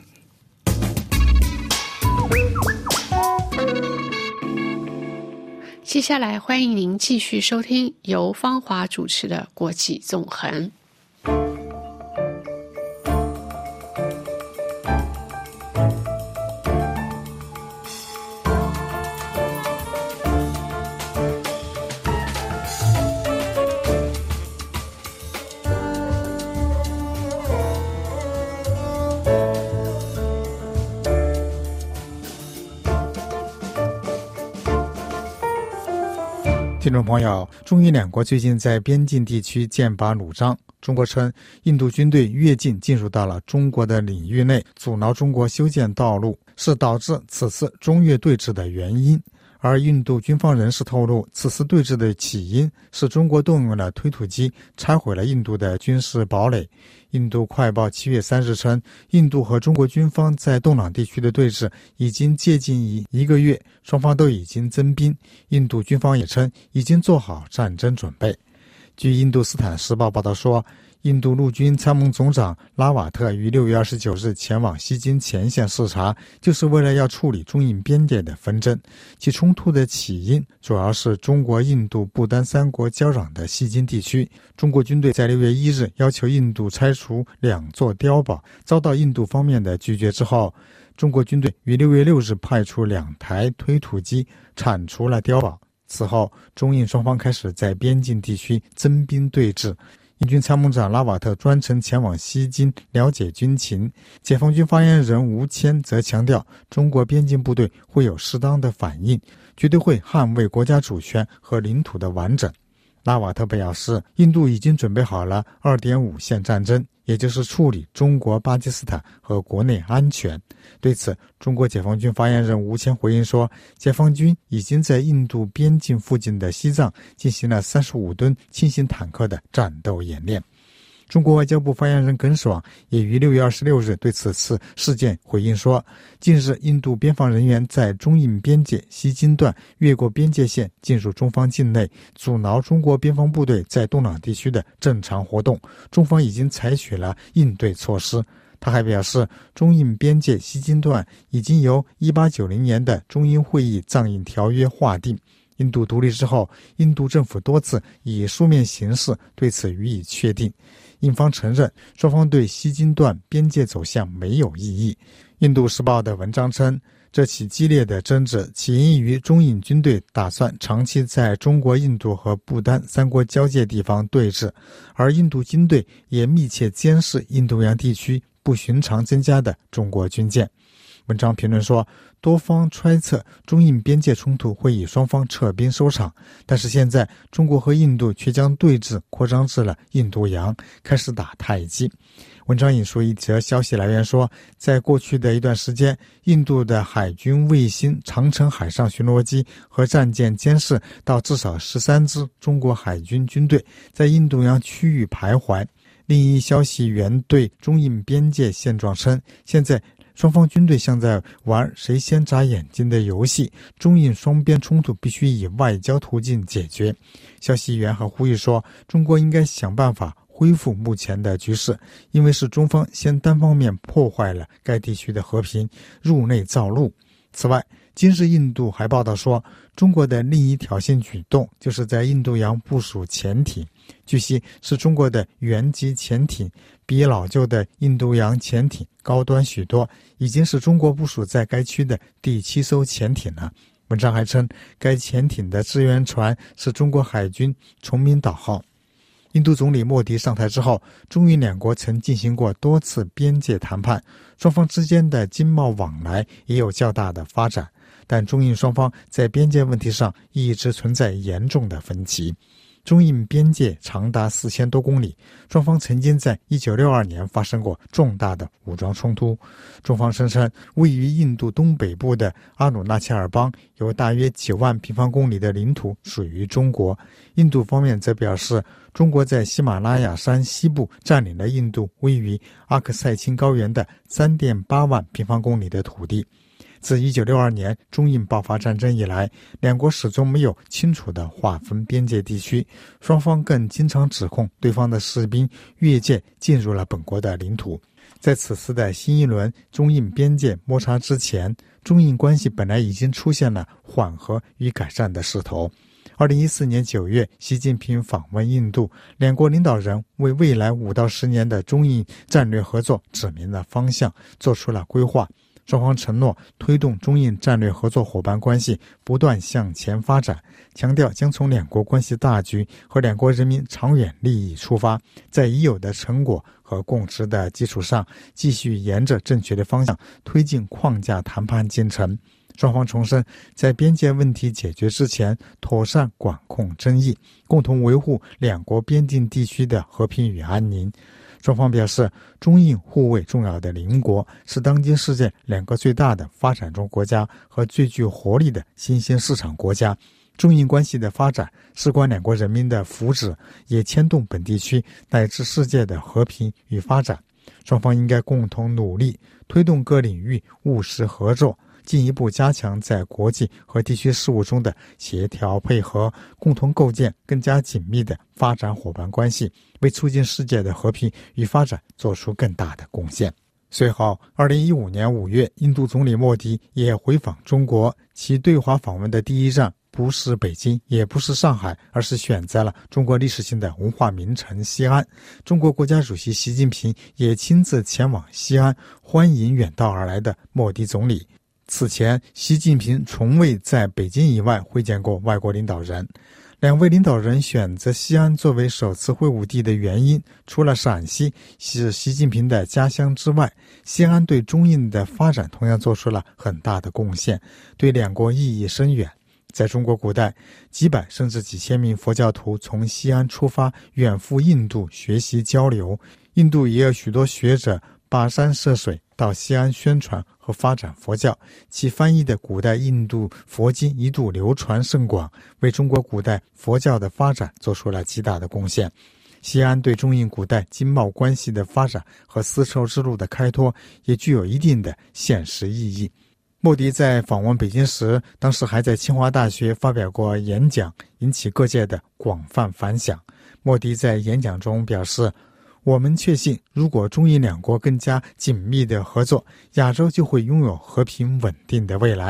Speaker 1: 接下来欢迎您继续收听由芳华主持的国际纵横。
Speaker 9: 听众朋友，中印两国最近在边境地区剑拔弩张。中国称，印度军队越境进入到了中国的领域内，阻挠中国修建道路，是导致此次中越对峙的原因。而印度军方人士透露，此次对峙的起因是中国动用了推土机拆毁了印度的军事堡垒。印度快报七月三日称，印度和中国军方在东朗地区的对峙已经接近一一个月，双方都已经增兵。印度军方也称已经做好战争准备。据印度斯坦时报报道说，印度陆军参谋总长拉瓦特于六月二十九日前往西京前线视察，就是为了要处理中印边界的纷争。其冲突的起因主要是中国、印度、不丹三国交壤的西京地区。中国军队在六月一日要求印度拆除两座碉堡，遭到印度方面的拒绝之后，中国军队于六月六日派出两台推土机铲除了碉堡。此后，中印双方开始在边境地区增兵对峙。印军参谋长拉瓦特专程前往西京了解军情。解放军发言人吴谦则强调，中国边境部队会有适当的反应，绝对会捍卫国家主权和领土的完整。拉瓦特表示，印度已经准备好了 二点五 线战争，也就是处理中国、巴基斯坦和国内安全。对此，中国解放军发言人吴谦回应说，解放军已经在印度边境附近的西藏进行了三十五吨轻型坦克的战斗演练。中国外交部发言人耿爽也于六月二十六日对此次事件回应说，近日印度边防人员在中印边界西京段越过边界线进入中方境内，阻挠中国边防部队在东朗地区的正常活动，中方已经采取了应对措施。他还表示，中印边界西京段已经由一八九零年的中英会议藏印条约划定。印度独立之后，印度政府多次以书面形式对此予以确定。印方承认，双方对西京段边界走向没有异议。印度时报的文章称， 这起激烈的争执起因于中印军队打算长期在中国、印度和不丹三国交界地方对峙，而印度军队也密切监视印度洋地区不寻常增加的中国军舰。文章评论说，多方揣测中印边界冲突会以双方撤兵收场，但是现在中国和印度却将对峙扩张至了印度洋，开始打太极。文章引述一则消息来源说，在过去的一段时间，印度的海军卫星长城海上巡逻机和战舰监视到至少十三支中国海军军队在印度洋区域徘徊。另一消息源对中印边界现状称，现在双方军队像在玩谁先眨眼睛的游戏，中印双边冲突必须以外交途径解决。消息源还呼吁说，中国应该想办法恢复目前的局势，因为是中方先单方面破坏了该地区的和平，入内造陆。此外，今日印度还报道说，中国的另一挑衅举动就是在印度洋部署潜艇。据悉，是中国的原级潜艇比老旧的印度洋潜艇高端许多，已经是中国部署在该区的第七艘潜艇了。文章还称，该潜艇的支援船是中国海军崇明岛号。印度总理莫迪上台之后，中印两国曾进行过多次边界谈判，双方之间的经贸往来也有较大的发展，但中印双方在边界问题上一直存在严重的分歧。中印边界长达四千多公里，双方曾经在一九六二年发生过重大的武装冲突。中方声称，位于印度东北部的阿鲁纳恰尔邦有大约九万平方公里的领土属于中国。印度方面则表示，中国在喜马拉雅山西部占领了印度位于阿克塞钦高原的 三点八万平方公里的土地。自一九六二年中印爆发战争以来，两国始终没有清楚地划分边界地区，双方更经常指控对方的士兵越界进入了本国的领土。在此次的新一轮中印边界摩擦之前，中印关系本来已经出现了缓和与改善的势头。二零一四年九月，习近平访问印度，两国领导人为未来五到十年的中印战略合作指明了方向，做出了规划。双方承诺推动中印战略合作伙伴关系不断向前发展，强调将从两国关系大局和两国人民长远利益出发，在已有的成果和共识的基础上，继续沿着正确的方向推进框架谈判进程。双方重申，在边界问题解决之前，妥善管控争议，共同维护两国边境地区的和平与安宁。双方表示，中印互为重要的邻国，是当今世界两个最大的发展中国家和最具活力的新兴市场国家。中印关系的发展事关两国人民的福祉，也牵动本地区乃至世界的和平与发展。双方应该共同努力，推动各领域务实合作，进一步加强在国际和地区事务中的协调配合，共同构建更加紧密的发展伙伴关系，为促进世界的和平与发展做出更大的贡献。随后，二零一五年五月，印度总理莫迪也回访中国，其对华访问的第一站不是北京，也不是上海，而是选择了中国历史性的文化名城西安。中国国家主席习近平也亲自前往西安，欢迎远道而来的莫迪总理。此前，习近平从未在北京以外会见过外国领导人。两位领导人选择西安作为首次会晤地的原因，除了陕西是习近平的家乡之外，西安对中印的发展同样做出了很大的贡献，对两国意义深远。在中国古代，几百甚至几千名佛教徒从西安出发，远赴印度学习交流。印度也有许多学者跋山涉水到西安宣传和发展佛教，其翻译的古代印度佛经一度流传甚广，为中国古代佛教的发展做出了极大的贡献。西安对中印古代经贸关系的发展和丝绸之路的开拓也具有一定的现实意义。莫迪在访问北京时，当时还在清华大学发表过演讲，引起各界的广泛反响。莫迪在演讲中表示，我们确信，如果中印两国更加紧密的合作，亚洲就会拥有和平稳定的未来。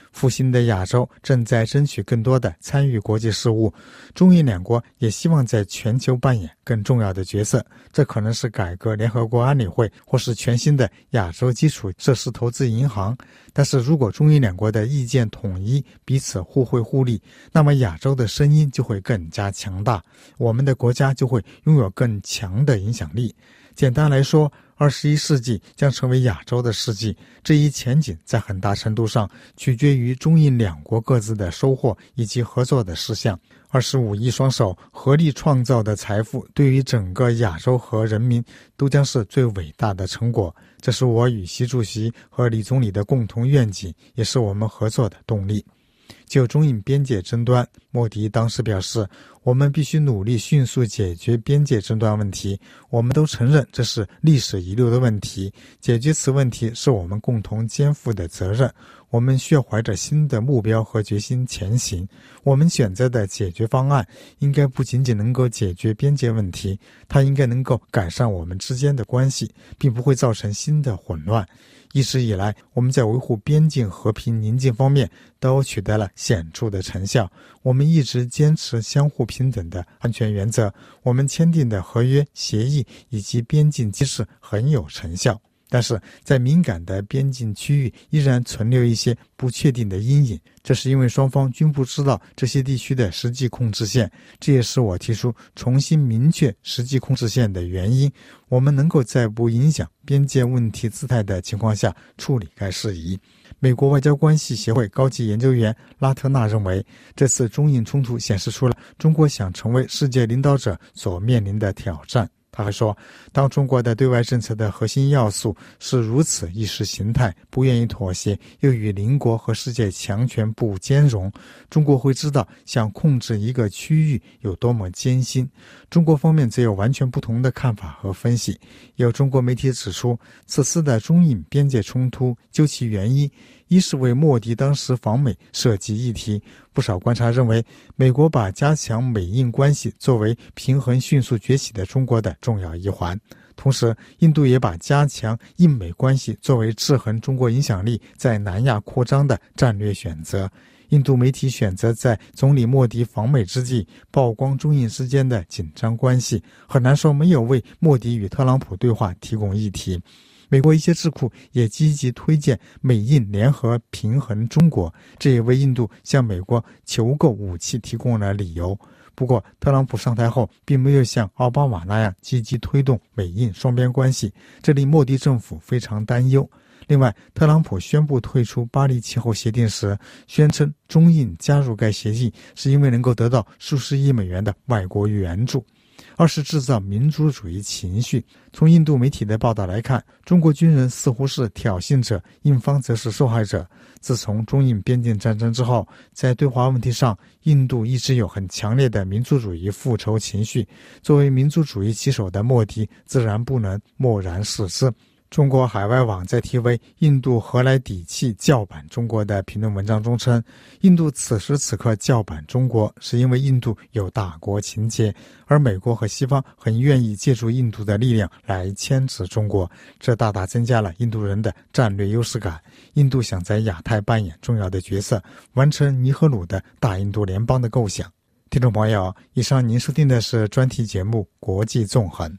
Speaker 9: 复兴的亚洲正在争取更多的参与国际事务，中印两国也希望在全球扮演更重要的角色。这可能是改革联合国安理会，或是全新的亚洲基础设施投资银行。但是如果中印两国的意见统一，彼此互惠互利，那么亚洲的声音就会更加强大，我们的国家就会拥有更强的影响力。简单来说，二十一世纪将成为亚洲的世纪，这一前景在很大程度上取决于中印两国各自的收获以及合作的事项。二十五亿双手合力创造的财富，对于整个亚洲和人民都将是最伟大的成果。这是我与习主席和李总理的共同愿景，也是我们合作的动力。就中印边界争端，莫迪当时表示，我们必须努力迅速解决边界争端问题。我们都承认这是历史遗留的问题，解决此问题是我们共同肩负的责任。我们需要怀着新的目标和决心前行。我们选择的解决方案应该不仅仅能够解决边界问题，它应该能够改善我们之间的关系，并不会造成新的混乱。一直以来，我们在维护边境和平宁静方面都取得了显著的成效。我们一直坚持相互平等的安全原则，我们签订的合约、协议以及边境机制很有成效。但是在敏感的边境区域依然存留一些不确定的阴影，这是因为双方均不知道这些地区的实际控制线，这也是我提出重新明确实际控制线的原因。我们能够在不影响边界问题姿态的情况下处理该事宜。美国外交关系协会高级研究员拉特纳认为，这次中印冲突显示出了中国想成为世界领导者所面临的挑战。他还说，当中国的对外政策的核心要素是如此意识形态，不愿意妥协，又与邻国和世界强权不兼容，中国会知道想控制一个区域有多么艰辛。中国方面则有完全不同的看法和分析。有中国媒体指出，此次的中印边界冲突究其原因，一是为莫迪当时访美设计议题。不少观察认为，美国把加强美印关系作为平衡迅速崛起的中国的重要一环。同时，印度也把加强印美关系作为制衡中国影响力在南亚扩张的战略选择。印度媒体选择在总理莫迪访美之际曝光中印之间的紧张关系，很难说没有为莫迪与特朗普对话提供议题。美国一些智库也积极推荐美印联合平衡中国，这也为印度向美国求购武器提供了理由。不过，特朗普上台后并没有像奥巴马那样积极推动美印双边关系，这令莫迪政府非常担忧。另外，特朗普宣布退出巴黎气候协定时，宣称中印加入该协议是因为能够得到数十亿美元的外国援助。二是制造民族主义情绪。从印度媒体的报道来看，中国军人似乎是挑衅者，印方则是受害者。自从中印边境战争之后，在对华问题上，印度一直有很强烈的民族主义复仇情绪。作为民族主义旗手的莫迪，自然不能漠然视之。中国海外网在题为“印度何来底气叫板中国”的评论文章中称，印度此时此刻叫板中国，是因为印度有大国情结，而美国和西方很愿意借助印度的力量来牵制中国，这大大增加了印度人的战略优势感。印度想在亚太扮演重要的角色，完成尼赫鲁的大印度联邦的构想。听众朋友，以上您收听的是专题节目《国际纵横》。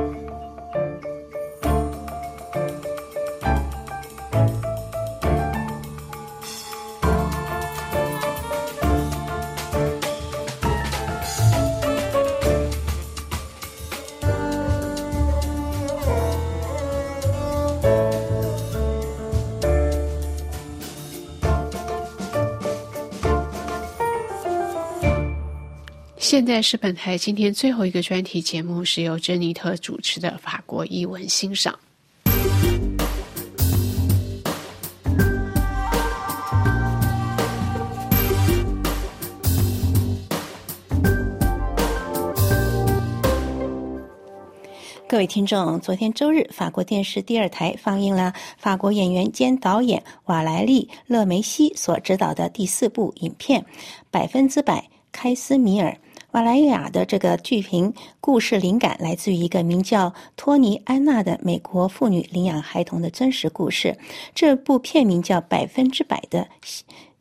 Speaker 1: 现在是本台今天最后一个专题节目，是由珍妮特主持的法国译文欣赏。
Speaker 5: 各位听众，昨天周日，法国电视第二台放映了法国演员兼导演瓦莱丽·勒梅西所执导的第四部影片《百分之百开斯米尔》。瓦莱亚的这个剧评故事灵感来自于一个名叫托尼·安娜的美国妇女领养孩童的真实故事。这部片名叫《百分之百的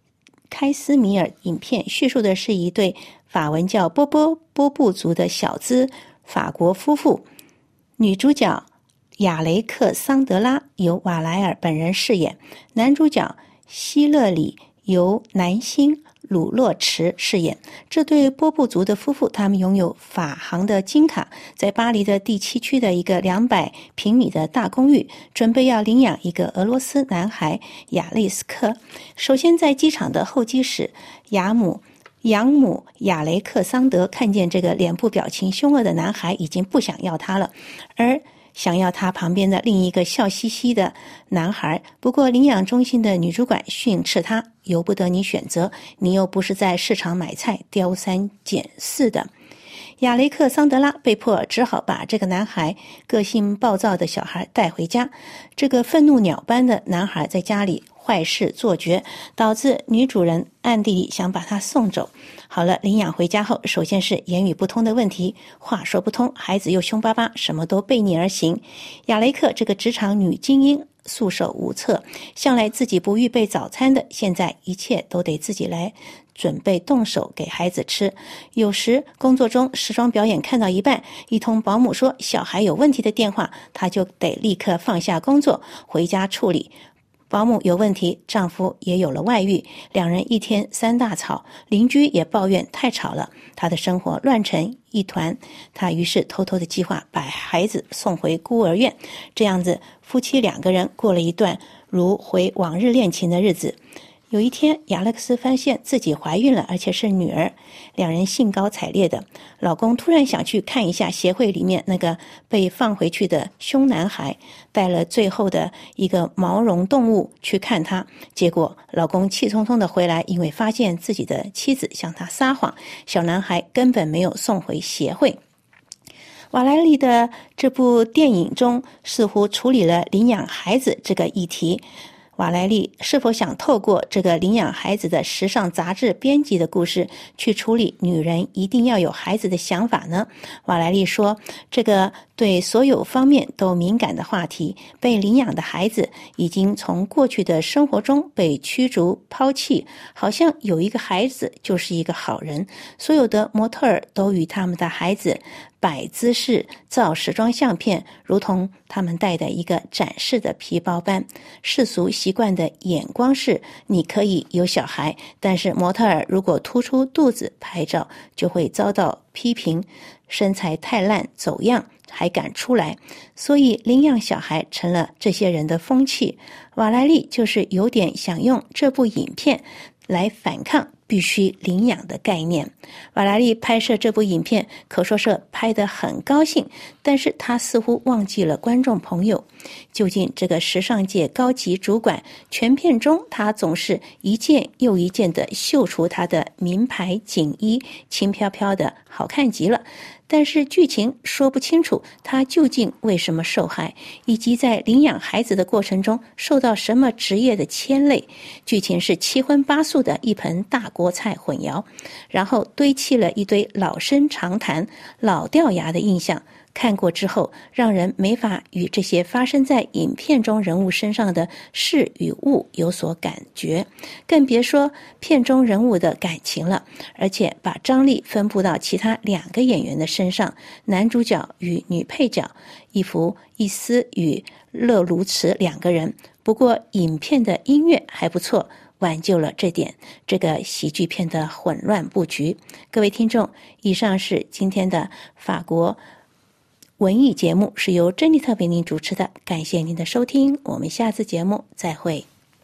Speaker 5: 开斯米尔影片，叙述的是一对法文叫波波波布族的小资法国夫妇，女主角亚雷克桑德拉由瓦莱尔本人饰演，男主角希勒里由男星鲁洛茨饰演。这对波布族的夫妇，他们拥有法航的金卡，在巴黎的第七区的一个两百平米的大公寓，准备要领养一个俄罗斯男孩亚历斯克。首先在机场的候机室，亚姆养母亚雷克桑德看见这个脸部表情凶恶的男孩，已经不想要他了，而想要他旁边的另一个笑嘻嘻的男孩。不过领养中心的女主管训斥他，由不得你选择，你又不是在市场买菜挑三拣四的。亚雷克桑德拉被迫只好把这个男孩个性暴躁的小孩带回家。这个愤怒鸟般的男孩在家里坏事做绝，导致女主人暗地里想把他送走。好了，领养回家后，首先是言语不通的问题，话说不通，孩子又凶巴巴，什么都背逆而行。亚雷克这个职场女精英束手无策，向来自己不预备早餐的，现在一切都得自己来准备动手给孩子吃。有时工作中时装表演看到一半，一通保姆说小孩有问题的电话，她就得立刻放下工作回家处理。保姆有问题，丈夫也有了外遇，两人一天三大吵，邻居也抱怨太吵了，她的生活乱成一团。她于是偷偷的计划把孩子送回孤儿院，这样子夫妻两个人过了一段如回往日恋情的日子。有一天，亚历克斯发现自己怀孕了，而且是女儿，两人兴高采烈的。老公突然想去看一下协会里面那个被放回去的凶男孩，带了最后的一个毛绒动物去看他。结果老公气冲冲的回来，因为发现自己的妻子向他撒谎，小男孩根本没有送回协会。瓦莱丽的这部电影中似乎处理了领养孩子这个议题。瓦莱丽是否想透过这个领养孩子的时尚杂志编辑的故事去处理女人一定要有孩子的想法呢？瓦莱丽说，这个对所有方面都敏感的话题，被领养的孩子已经从过去的生活中被驱逐抛弃，好像有一个孩子就是一个好人，所有的模特儿都与他们的孩子摆姿势照时装相片，如同他们带的一个展示的皮包般。世俗习惯的眼光是，你可以有小孩，但是模特儿如果突出肚子拍照就会遭到批评，身材太烂走样还敢出来，所以领养小孩成了这些人的风气。瓦莱丽就是有点想用这部影片来反抗必须领养的概念。瓦莱丽拍摄这部影片可说是拍得很高兴，但是她似乎忘记了观众朋友。究竟这个时尚界高级主管，全片中她总是一件又一件的秀出她的名牌锦衣，轻飘飘的好看极了，但是剧情说不清楚她究竟为什么受害，以及在领养孩子的过程中受到什么职业的牵累。剧情是七荤八素的一盆大锅菜混淆，然后堆砌了一堆老生常谈、老掉牙的印象。看过之后，让人没法与这些发生在影片中人物身上的事与物有所感觉，更别说片中人物的感情了。而且把张力分布到其他两个演员的身上，男主角与女配角伊芙伊斯与勒卢茨两个人。不过影片的音乐还不错，挽救了这点这个喜剧片的混乱布局。各位听众，以上是今天的法国文艺节目，是由珍妮特为您主持的，感谢您的收听，我们下次节目再会。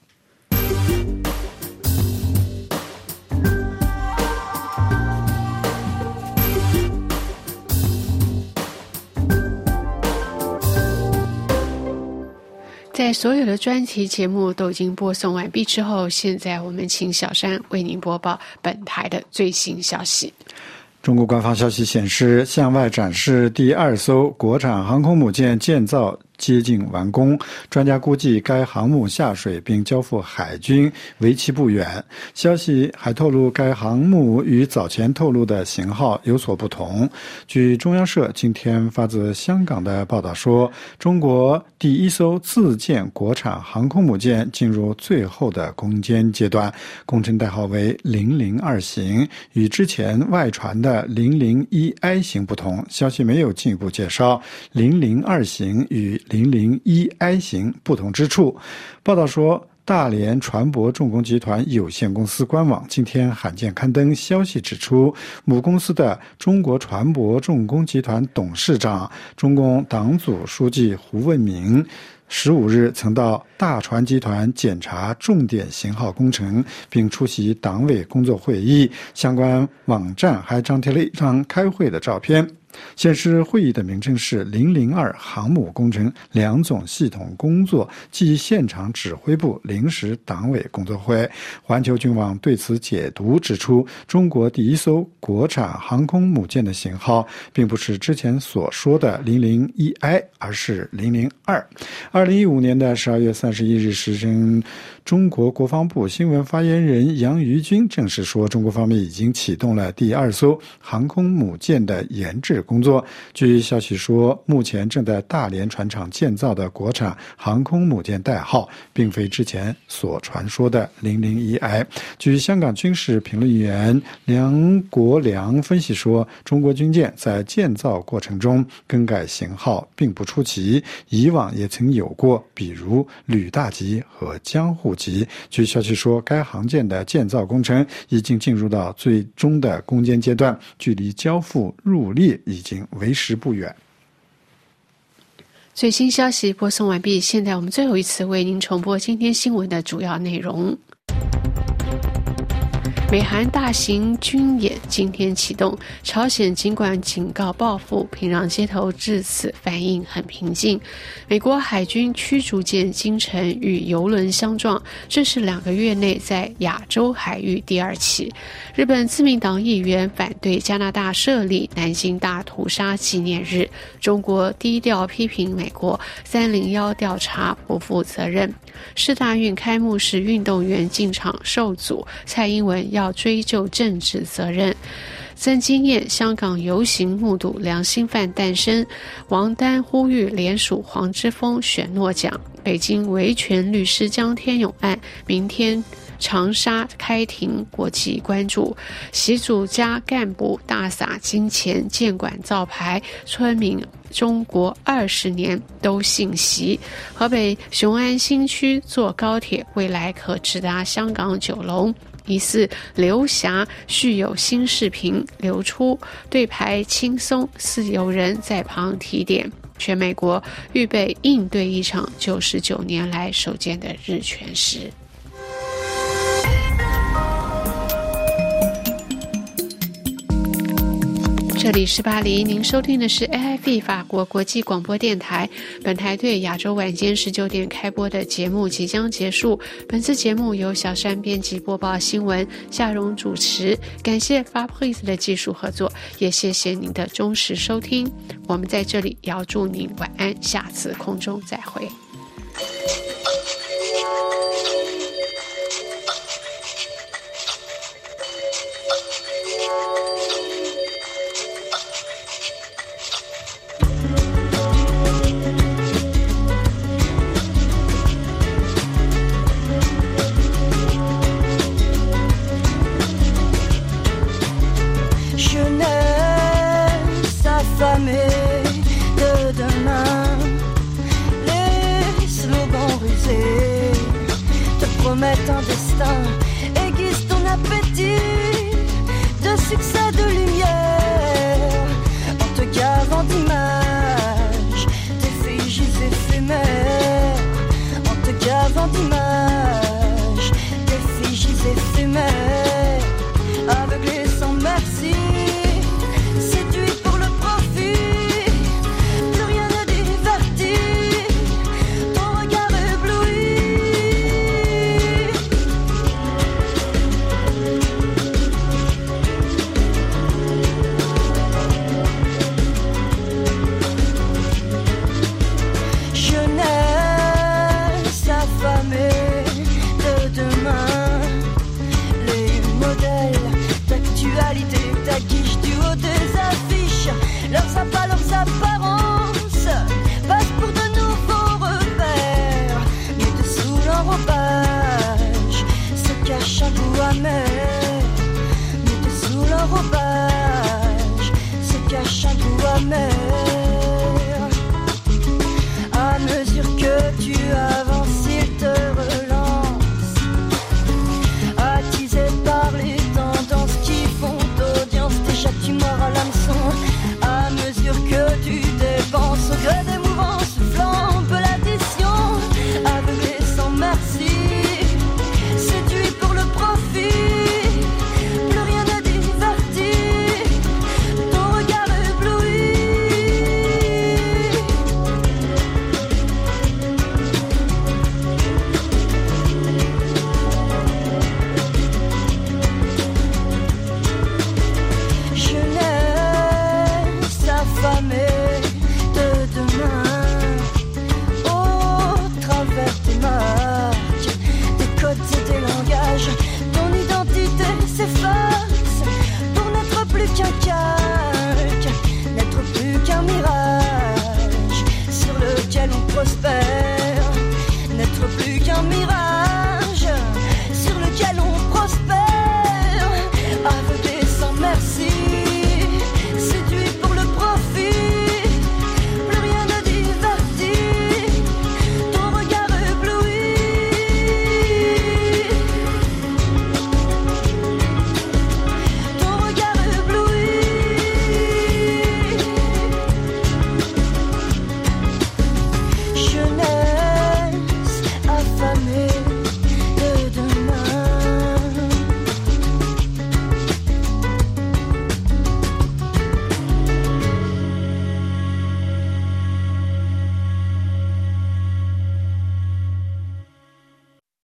Speaker 1: 在所有的专题节目都已经播送完毕之后，现在我们请小山为您播报本台的最新消息。
Speaker 2: 中国官方消息显示，向外展示第二艘国产航空母舰建造接近完工，专家估计该航母下水并交付海军为期不远。消息还透露，该航母与早前透露的型号有所不同。据中央社今天发自香港的报道说，中国第一艘自建国产航空母舰进入最后的攻坚阶段，工程代号为零零二型，与之前外传的零零一 I 型不同。消息没有进一步介绍零零二型与零零一 I 型不同之处。报道说，大连船舶重工集团有限公司官网今天罕见刊登消息，指出母公司的中国船舶重工集团董事长、中共党组书记胡问明十五日曾到大船集团检查重点型号工程，并出席党委工作会议。相关网站还张贴了一张开会的照片，显示会议的名称是零零二航母工程两总系统工作暨现场指挥部临时党委工作会。环球军网对此解读指出，中国第一艘国产航空母舰的型号并不是之前所说的零零一 I， 而是零零二。二零一五年的十二月三十一日时称，中国国防部新闻发言人杨于军证实说，中国方面已经启动了第二艘航空母舰的研制工作。据消息说，目前正在大连船厂建造的国产航空母舰代号并非之前所传说的零零一 I。 据香港军事评论员梁国良分析说，中国军舰在建造过程中更改型号并不出奇，以往也曾有过，比如吕大级和江户级。据消息说，该航舰的建造工程已经进入到最终的攻坚阶段，距离交付入列已经为时不远。
Speaker 1: 最新消息播送完毕，现在我们最后一次为您重播今天新闻的主要内容。美韩大型军演今天启动，朝鲜尽管警告报复，平壤街头至此反应很平静。美国海军驱逐舰金城与油轮相撞，这是两个月内在亚洲海域第二起。日本自民党议员反对加拿大设立南京大屠杀纪念日，中国低调批评美国三零一调查不负责任。世大运开幕式运动员进场受阻，蔡英文要追究政治责任。曾经验香港游行目睹良心犯诞生，王丹呼吁联署黄之锋选诺奖。北京维权律师江天勇案明天长沙开庭，国际关注。习主家干部大撒金钱建馆造牌，村民中国二十年都信习。河北雄安新区坐高铁未来可直达香港九龙。疑似刘霞续有新视频流出，对牌轻松，似有人在旁提点。全美国预备应对一场九十九年来首见的日全食。这里是巴黎，您收听的是 A F P 法国国际广播电台。本台对亚洲晚间十九点开播的节目即将结束。本次节目由小山编辑播报新闻，夏蓉主持。感谢 Fabrice 的技术合作，也谢谢您的忠实收听。我们在这里也要祝您晚安，下次空中再会。
Speaker 10: Promettent un destin, aiguise ton appétit de succès.